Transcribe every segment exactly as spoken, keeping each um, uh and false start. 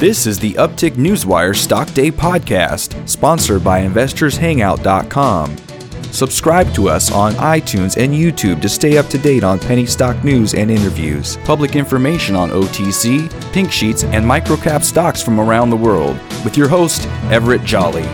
This is the Uptick Newswire Stock Day podcast, sponsored by investors hangout dot com. Subscribe to us on iTunes and YouTube to stay up to date on penny stock news and interviews, public information on O T C, pink sheets, and microcap stocks from around the world, with your host, Everett Jolly.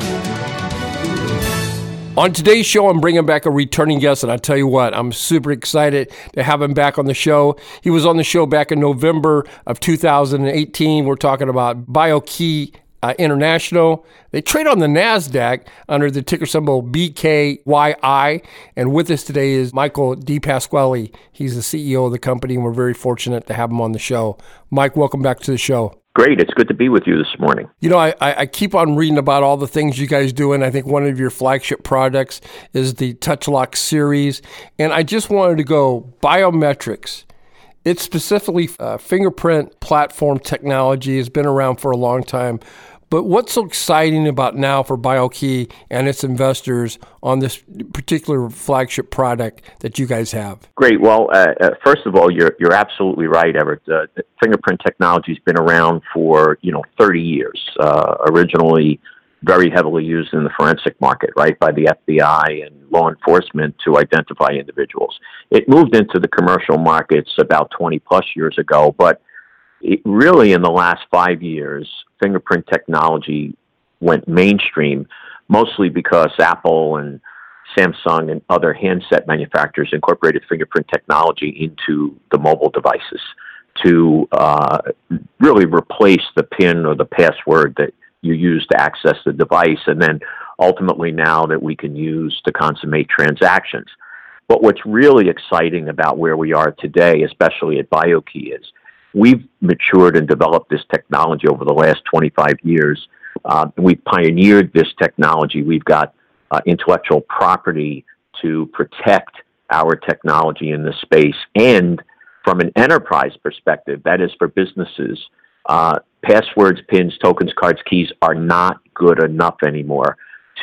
On today's show, I'm bringing back a returning guest, and I tell you what, I'm super excited to have him back on the show. He was on the show back in November of two thousand eighteen. We're talking about BioKey uh, International. They trade on the NASDAQ under the ticker symbol B K Y I, and with us today is Michael DePasquale. He's the C E O of the company, and we're very fortunate to have him on the show. Mike, welcome back to the show. Great. It's good to be with you this morning. You know, I, I keep on reading about all the things you guys do, and I think one of your flagship products is the TouchLock series. And I just wanted to go biometrics. It's specifically uh, fingerprint platform technology. Has been around for a long time. But what's so exciting about now for BioKey and its investors on this particular flagship product that you guys have? Great. Well, uh, uh, first of all, you're you're absolutely right, Everett. Uh, fingerprint technology has been around for you know thirty years. Uh, originally, very heavily used in the forensic market, right, by the F B I and law enforcement to identify individuals. It moved into the commercial markets about twenty plus years ago, but it really, in the last five years, fingerprint technology went mainstream, mostly because Apple and Samsung and other handset manufacturers incorporated fingerprint technology into the mobile devices to uh, really replace the PIN or the password that you use to access the device, and then ultimately now that we can use to consummate transactions. But what's really exciting about where we are today, especially at BioKey, is we've matured and developed this technology over the last twenty-five years. Uh, we've pioneered this technology. We've got uh, intellectual property to protect our technology in this space. And from an enterprise perspective, that is for businesses, uh, passwords, PINs, tokens, cards, keys are not good enough anymore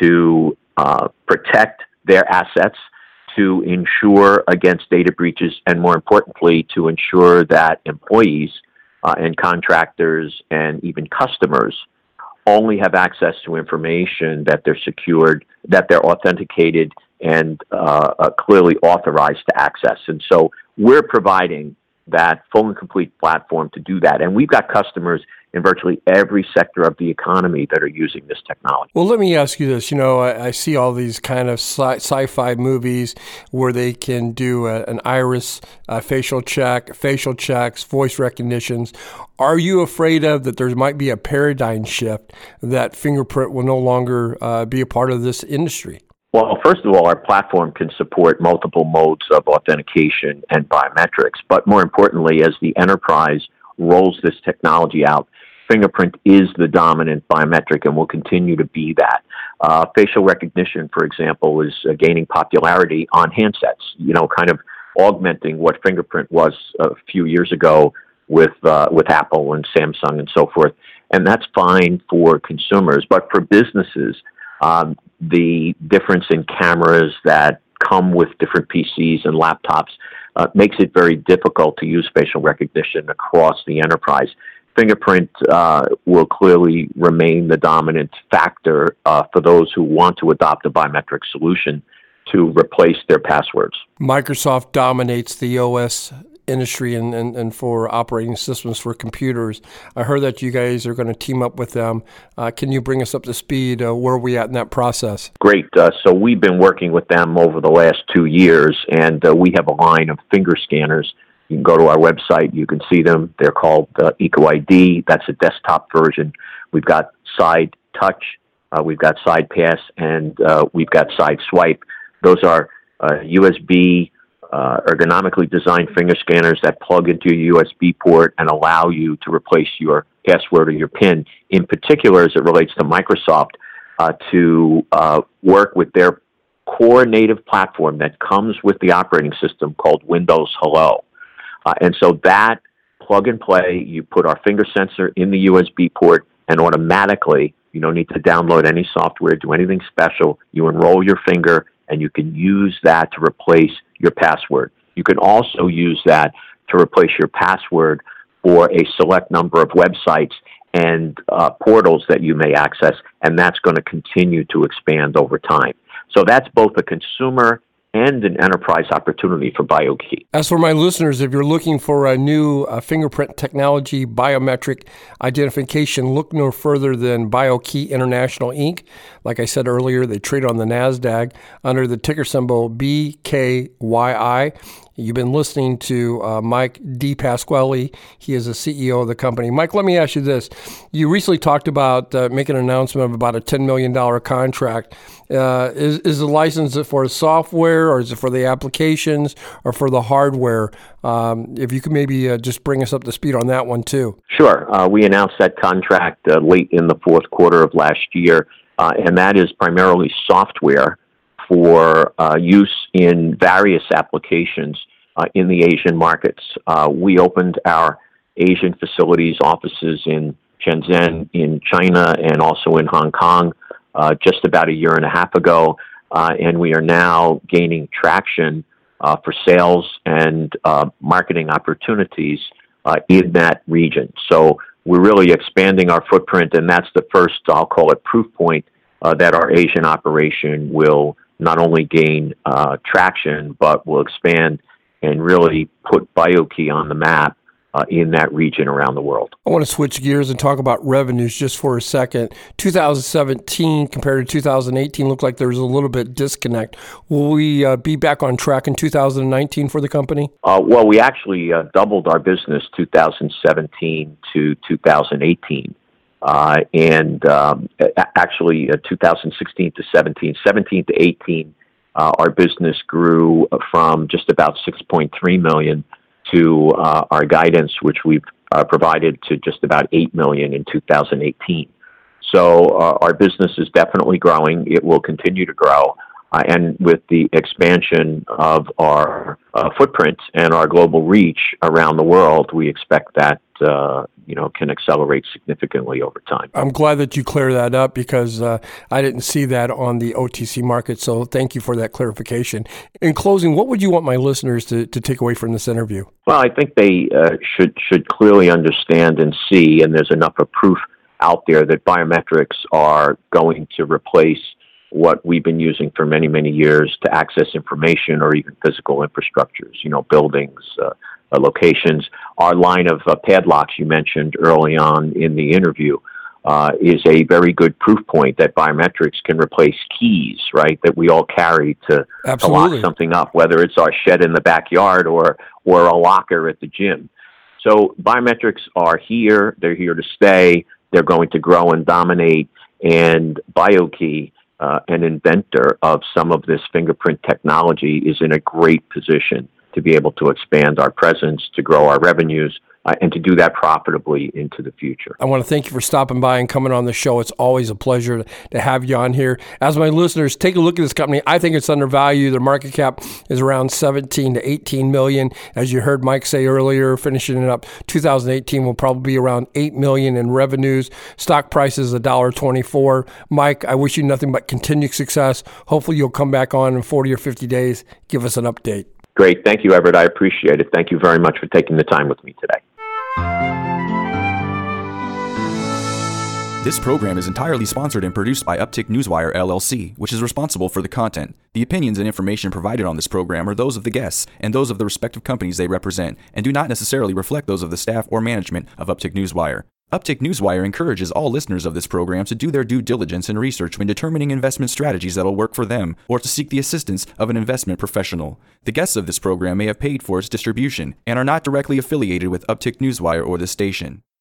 to uh, protect their assets, to ensure against data breaches, and more importantly, to ensure that employees uh, and contractors and even customers only have access to information that they're secured, that they're authenticated, and uh, uh, clearly authorized to access. And so we're providing that full and complete platform to do that. And we've got customers in virtually every sector of the economy that are using this technology. Well, let me ask you this. You know, I, I see all these kind of sci- sci-fi movies where they can do a, an iris uh, facial check, facial checks, voice recognitions. Are you afraid of that there might be a paradigm shift that fingerprint will no longer uh, be a part of this industry? Well, first of all, our platform can support multiple modes of authentication and biometrics. But more importantly, as the enterprise rolls this technology out, fingerprint is the dominant biometric and will continue to be that. Uh, facial recognition, for example, is uh, gaining popularity on handsets, you know, kind of augmenting what fingerprint was a few years ago with uh, with Apple and Samsung and so forth. And that's fine for consumers. But for businesses, um, the difference in cameras that come with different P Cs and laptops uh, makes it very difficult to use facial recognition across the enterprise. Fingerprint uh, will clearly remain the dominant factor uh, for those who want to adopt a biometric solution to replace their passwords. Microsoft dominates the O S industry and, and, and for operating systems for computers. I heard that you guys are going to team up with them. Uh, can you bring us up to speed? Uh, where are we at in that process? Great. Uh, so we've been working with them over the last two years, and uh, we have a line of finger scanners. You can go to our website. You can see them. They're called uh, EcoID. That's a desktop version. We've got Side Touch. Uh, we've got Side Pass, and uh, we've got Side Swipe. Those are uh, U S B uh, ergonomically designed finger scanners that plug into your U S B port and allow you to replace your password or your PIN. In particular, as it relates to Microsoft, uh, to uh, work with their core native platform that comes with the operating system called Windows Hello. Uh, and so that plug and play, you put our finger sensor in the U S B port, and automatically, you don't need to download any software, do anything special. You enroll your finger, and you can use that to replace your password. You can also use that to replace your password for a select number of websites and uh, portals that you may access, and that's going to continue to expand over time. So that's both a consumer and an enterprise opportunity for BioKey. As for my listeners, if you're looking for a new uh, fingerprint technology biometric identification, look no further than BioKey International, Incorporated. Like I said earlier, they trade on the NASDAQ under the ticker symbol B K Y I. You've been listening to uh, Mike DePasquale. He is the C E O of the company. Mike, let me ask you this. You recently talked about uh, making an announcement of about a ten million dollars contract. Uh, is, is the license for the software, or is it for the applications, or for the hardware? Um, if you could maybe uh, just bring us up to speed on that one, too. Sure. Uh, we announced that contract uh, late in the fourth quarter of last year, uh, and that is primarily software for uh, use in various applications uh, in the Asian markets. Uh, we opened our Asian facilities offices in Shenzhen, in China, and also in Hong Kong uh, just about a year and a half ago, uh, and we are now gaining traction uh, for sales and uh, marketing opportunities uh, in that region. So we're really expanding our footprint, and that's the first, I'll call it, proof point uh, that our Asian operation will not only gain uh, traction, but will expand and really put BioKey on the map uh, in that region around the world. I want to switch gears and talk about revenues just for a second. two thousand seventeen compared to two thousand eighteen looked like there was a little bit disconnect. Will we uh, be back on track in two thousand nineteen for the company? Uh, well, we actually uh, doubled our business two thousand seventeen to two thousand eighteen. Uh, and um, actually, uh, two thousand sixteen to seventeen, seventeen to eighteen, uh, our business grew from just about six point three million to uh, our guidance, which we've uh, provided to just about eight million in two thousand eighteen. So uh, our business is definitely growing. It will continue to grow. Uh, and with the expansion of our uh, footprint and our global reach around the world, we expect that uh, you know can accelerate significantly over time. I'm glad that you clear that up, because uh, I didn't see that on the O T C market. So thank you for that clarification. In closing, what would you want my listeners to, to take away from this interview? Well, I think they uh, should should clearly understand and see, and there's enough of proof out there that biometrics are going to replace what we've been using for many, many years to access information or even physical infrastructures, you know, buildings, uh, uh, locations. Our line of uh, padlocks you mentioned early on in the interview uh, is a very good proof point that biometrics can replace keys, right, that we all carry to, to lock something up, whether it's our shed in the backyard or, or a locker at the gym. So biometrics are here. They're here to stay. They're going to grow and dominate. And BioKey, Uh, an inventor of some of this fingerprint technology, is in a great position to be able to expand our presence, to grow our revenues, uh, and to do that profitably into the future. I want to thank you for stopping by and coming on the show. It's always a pleasure to have you on here. As my listeners, take a look at this company. I think it's undervalued. Their market cap is around seventeen to eighteen million. As you heard Mike say earlier, finishing it up, two thousand eighteen will probably be around eight million in revenues. Stock price is one dollar twenty-four. Mike, I wish you nothing but continued success. Hopefully you'll come back on in forty or fifty days. Give us an update. Great. Thank you, Everett. I appreciate it. Thank you very much for taking the time with me today. This program is entirely sponsored and produced by Uptick Newswire, L L C, which is responsible for the content. The opinions and information provided on this program are those of the guests and those of the respective companies they represent, and do not necessarily reflect those of the staff or management of Uptick Newswire. Uptick Newswire encourages all listeners of this program to do their due diligence and research when determining investment strategies that will work for them, or to seek the assistance of an investment professional. The guests of this program may have paid for its distribution and are not directly affiliated with Uptick Newswire or this station.